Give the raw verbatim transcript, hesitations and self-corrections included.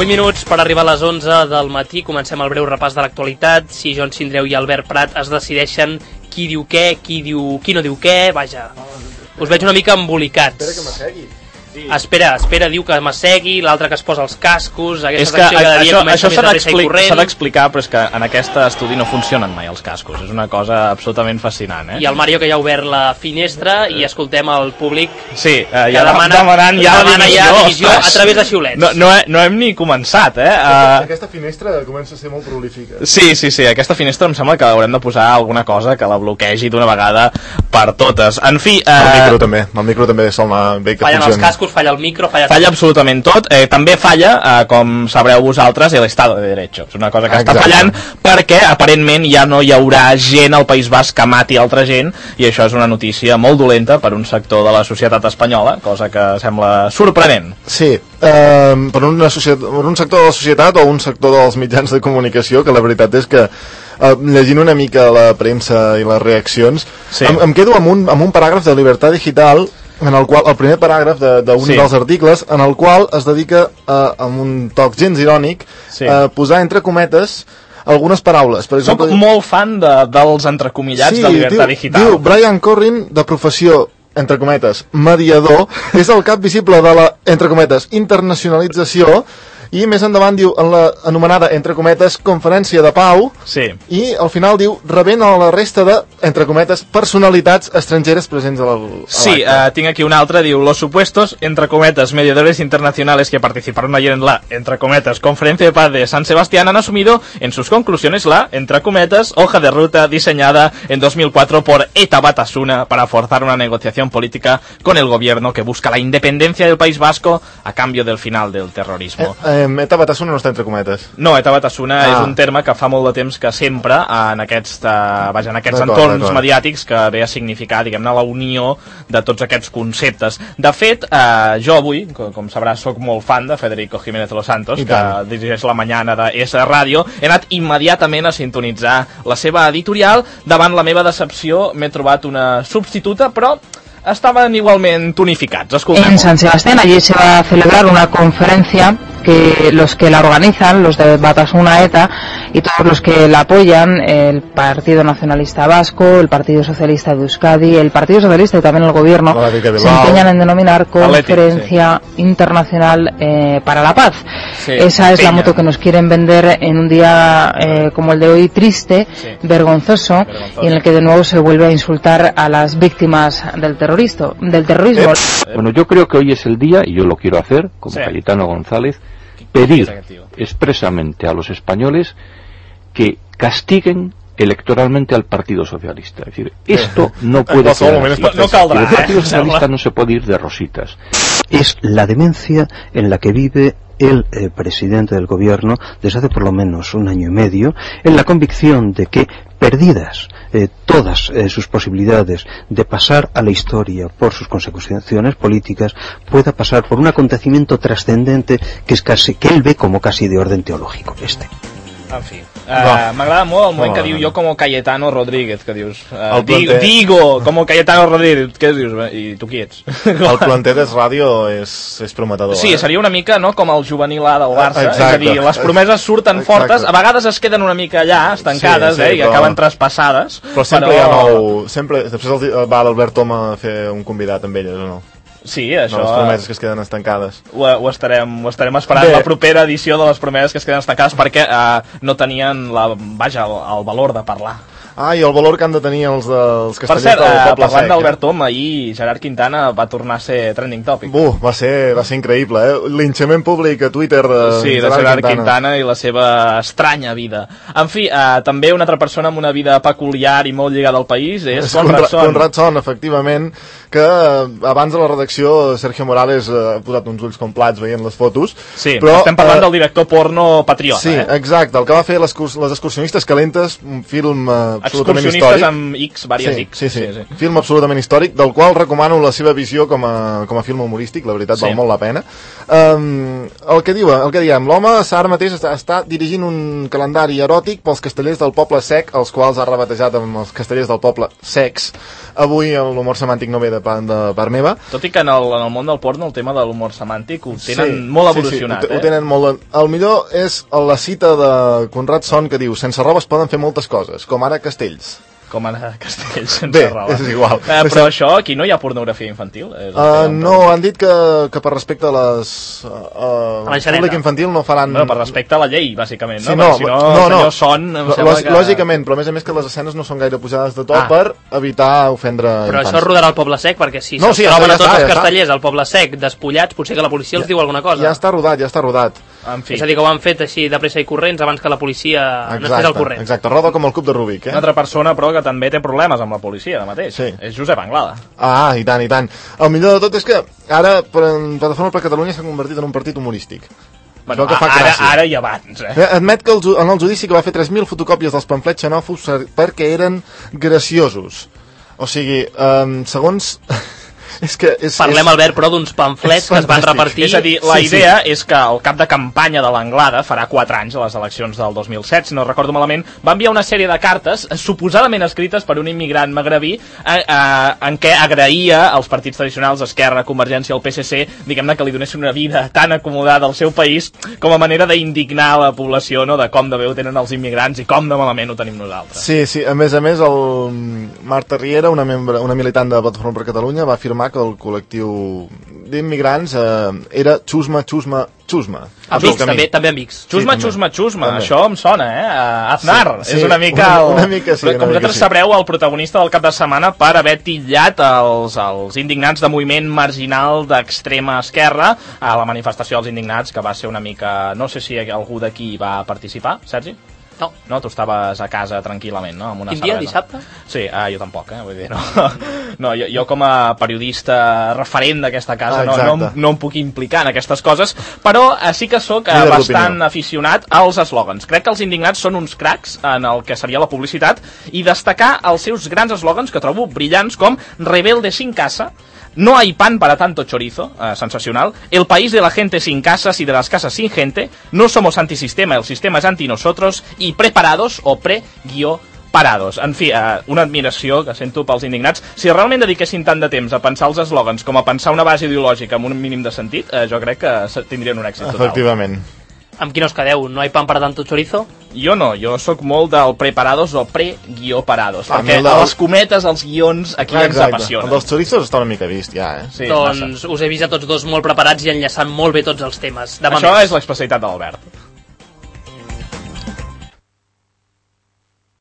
vuit minuts per arribar a les onze del matí. Comencem el breu repàs de l'actualitat. Si Joan Sindreu i Albert Prat es decideixen qui diu què, qui, diu, qui no diu què, vaja. Us veig una mica embolicats. Espera que m'assegui. Sí. Espera, espera, diu que m'assegui, l'altre que es posa els cascos, aquesta és que secció cada dia això, comença això més s'ha de pressa i corrent. s'ha d'explicar, però és que en aquest estudi no funcionen mai els cascos, és una cosa absolutament fascinant, eh? I el Mario, que ja ha obert la finestra i escoltem el públic sí, eh, que ja demana, demanant ja demana divisió, ja divisió a ostres. través de xiulets. No, no, he, no hem ni començat, eh? Uh... Aquesta finestra comença a ser molt prolífica. Sí, sí, sí, aquesta finestra em sembla que haurem de posar alguna cosa que la bloquegi d'una vegada per totes. En fi... Uh... El micro també, el micro també sol anar bé que Fallen funcioni. els cascos, falla el micro, falla... Falla absolutament tot, eh, també falla, eh, com sabreu vosaltres, el Estado de Derecho. És una cosa que Exacte. està fallant perquè aparentment ja no hi haurà gent al País Basc que mati altra gent, i això és una notícia molt dolenta per un sector de la societat espanyola, cosa que sembla sorprenent. Sí, eh, per, una societat, per un sector de la societat o un sector dels mitjans de comunicació, que la veritat és que eh, llegint una mica la premsa i les reaccions, sí. em, em quedo amb un, amb un paràgraf de Libertad Digital, en el qual, el primer paràgraf d'un de, de sí. dels articles, en el qual es dedica, eh, amb un toc gens irònic, sí. a posar entre cometes algunes paraules. Per exemple, soc molt fan de, dels entrecomillats sí, de Libertad diu, Digital. Diu, Brian Corrin, de professió, entre cometes, mediador, és el cap visible de la, entre cometes, internacionalització, i més endavant diu, en la anomenada, entre cometes, conferència de pau, sí. i al final diu, rebent a la resta de, entre cometes, personalitats estrangeres presents a l'acte. Sí, uh, tinc aquí un altre, diu, los supuestos, entre cometas, mediadores internacionales que participaron ayer en la, entre cometas, conferencia de paz de San Sebastián han asumido en sus conclusiones la, entre cometas, hoja de ruta diseñada en dos mil cuatro por Eta Batasuna para forzar una negociación política con el gobierno que busca la independencia del País Vasco a cambio del final del terrorismo. Eh, eh, Eta Batasuna no està entre cometes. No, Eta Batasuna ah. és un terme que fa molt de temps que sempre en aquests, uh, vaja, en aquests entorns mediàtics que ve a significar, diguem-ne, la unió de tots aquests conceptes. De fet, uh, jo avui, com, com sabràs, soc molt fan de Federico Jiménez de los Santos, que dirigeix la mañana de S Ràdio. He anat immediatament a sintonitzar la seva editorial. Davant la meva decepció m'he trobat una substituta, però estaban igualmente tonificados. Escoltemos. En San Sebastián allí se va a celebrar una conferencia que los que la organizan, los de Batasuna ETA y todos los que la apoyan, el Partido Nacionalista Vasco, el Partido Socialista de Euskadi, el Partido Socialista y también el Gobierno, se empeñan en denominar Conferencia Atlético, sí. Internacional eh, para la Paz. Sí, Esa es peña. La moto que nos quieren vender en un día eh, como el de hoy, triste, sí. vergonzoso, vergonzoso, y en el que de nuevo se vuelve a insultar a las víctimas del terrorismo. Del terrorismo. Eh, bueno, yo creo que hoy es el día, y yo lo quiero hacer, como sí. Cayetano González, pedir expresamente a los españoles que castiguen electoralmente al Partido Socialista. Es decir, esto no puede ser así. No caldrá, el Partido Socialista no se puede ir de rositas. Es la demencia en la que vive el eh, presidente del gobierno desde hace por lo menos un año y medio, en la convicción de que perdidas eh, todas eh, sus posibilidades de pasar a la historia por sus consecuencias políticas, pueda pasar por un acontecimiento trascendente que es casi, que él ve como casi de orden teológico este. En fi, uh, m'agrada molt el moment no, que diu no, no. jo com Cayetano Rodríguez, que dius uh, planter... digo com Cayetano Rodríguez, què dius? I tu qui ets? El planter d'Es Ràdio és, és prometedor. Sí, eh? seria una mica no, com el juvenil A del Barça, Exacte. és a dir, les promeses surten Exacte. fortes, a vegades es queden una mica allà, estancades, sí, sí, eh, i però... acaben traspassades. Però sempre però... hi ha nou... Sempre, després el, va l'Albert Tom a fer un convidat amb elles, o no? Sí, això... No, les promeses que es queden estancades. Ho, ho, estarem, ho estarem esperant Bé. la propera edició de les promeses que es queden estancades perquè eh, no tenien la, vaja, el, el valor de parlar. Ah, i el valor que han de tenir els, dels castellers per cert, del eh, Poble parlant Sec. d'Albert Tom, ahir Gerard Quintana va tornar a ser trending topic. Uh, va ser, va ser increïble, eh? Linxament públic a Twitter de, sí, de Gerard, Gerard Quintana. Quintana i la seva estranya vida. En fi, eh, també una altra persona amb una vida peculiar i molt lligada al país és, és Conrad Son. Conrad Son, efectivament, que abans de la redacció Sergio Morales ha posat uns ulls com plats veient les fotos. Sí, però estem parlant eh, del director porno patriota. Sí, eh? exacte, el que va fer les, les excursionistes calentes, un film eh, absolutament històric. Excursionistes amb X, vàries sí, X. Sí, sí, sí. Film absolutament històric, del qual recomano la seva visió com a, com a film humorístic, la veritat sí. val molt la pena. Um, el que diu, el que diem, l'home ara mateix està, està dirigint un calendari eròtic pels castellers del poble sec, els quals ha rebatejat amb els castellers del poble secs. Avui l'humor semàntic no ve de, de part meva. Tot i que en el, en el món del porno el tema de l'humor semàntic ho tenen sí, molt evolucionat. Sí, sí, ho, eh? ho tenen molt... El millor és la cita de Conrad Son que diu: sense roba es poden fer moltes coses, com ara castells. Com ara Castells sense Bé, roba. és igual. Eh, però això, aquí no hi ha pornografia infantil? És uh, no, han dit que, que per respecte a les... Uh, a públic infantil no faran... Bueno, per respecte a la llei, bàsicament, no? Sí, no, si no, no, no. Son, em sembla que... Lògicament, però a més a més que les escenes no són gaire pujades de to ah. per evitar ofendre però infants. Això rodarà al Poble Sec, perquè si no, se'ls sí, troben ja a tots està, els ja castellers al Poble Sec despullats, potser que la policia ja, els diu alguna cosa. Ja està rodat, ja està rodat. En fi. És a dir, que ho han fet així de pressa i corrents abans que la policia exacte, no estés al corrent. Exacte, roda com el cub de Rubik. Eh? Una altra persona, però, que també té problemes amb la policia, de mateix. Sí. És Josep Anglada. Ah, i tant, i tant. El millor de tot és que ara Plataforma per Catalunya s'ha convertit en un partit humorístic. Bueno, que fa ara, ara i abans, eh? Admet que el, en el judici que va fer tres mil fotocòpies dels pamflets xenòfobs perquè eren graciosos. O sigui, um, segons... És que és, Parlem, és... Albert, però d'uns pamflets que es van repartir... És a dir, la sí, idea sí. és que el cap de campanya de l'Anglada farà quatre anys a les eleccions del dos mil set, si no recordo malament, va enviar una sèrie de cartes suposadament escrites per un immigrant magrebí eh, eh, en què agraïa als partits tradicionals, Esquerra, Convergència, el P S C, diguem-ne que li donessin una vida tan acomodada al seu país com a manera d'indignar la població, no?, de com de bé ho tenen els immigrants i com de malament ho tenim nosaltres. Sí, sí, a més a més, el Marta Riera, una, membre, una militant de Plataforma per Catalunya, va afirmar que el col·lectiu d'immigrants eh, era xusma, xusma, xusma. Amics, també, també amics. Xusma, sí, xusma, xusma. També. Això em sona, eh? Uh, Aznar. Sí, sí, és una mica... El... Una, una mica sí, Però, com vosaltres sí. sabreu, el protagonista del cap de setmana per haver titllat els, els indignats de moviment marginal d'extrema esquerra a la manifestació dels indignats, que va ser una mica... No sé si algú d'aquí va participar, Sergi? No. No, tu estaves a casa tranquil·lament, no? Amb una Quin dia, cervesa. dissabte? Sí, ah, jo tampoc, eh? Vull dir, no. No, jo, jo com a periodista referent d'aquesta casa ah, no, no, no em puc implicar en aquestes coses, però eh, sí que sóc eh, bastant aficionat als eslògans. Crec que els indignats són uns cracs en el que seria la publicitat i destacar els seus grans eslògans que trobo brillants com Rebelde sin casa, no hay pan para tanto chorizo, eh, sensacional, el país de la gente sin casas y de las casas sin gente, no somos antisistema, el sistema es anti nosotros, i preparados o pre-parados. En fi, eh, una admiració que sento pels indignats. Si realment dediquessin tant de temps a pensar els eslògans com a pensar una base ideològica amb un mínim de sentit, eh, jo crec que tindrien un èxit total. Efectivament. Amb qui no us quedeu? No hay pan para tanto chorizo? Jo no, jo sóc molt del preparados o pre-parados, ah, perquè de... a les cometes, els guions, aquí ah, ens apassionen. El dels chorizos està una mica vist, ja, eh? Sí, doncs massa. Us he vist a tots dos molt preparats i enllaçant molt bé tots els temes. Demà Això més. és l'especialitat d'Albert.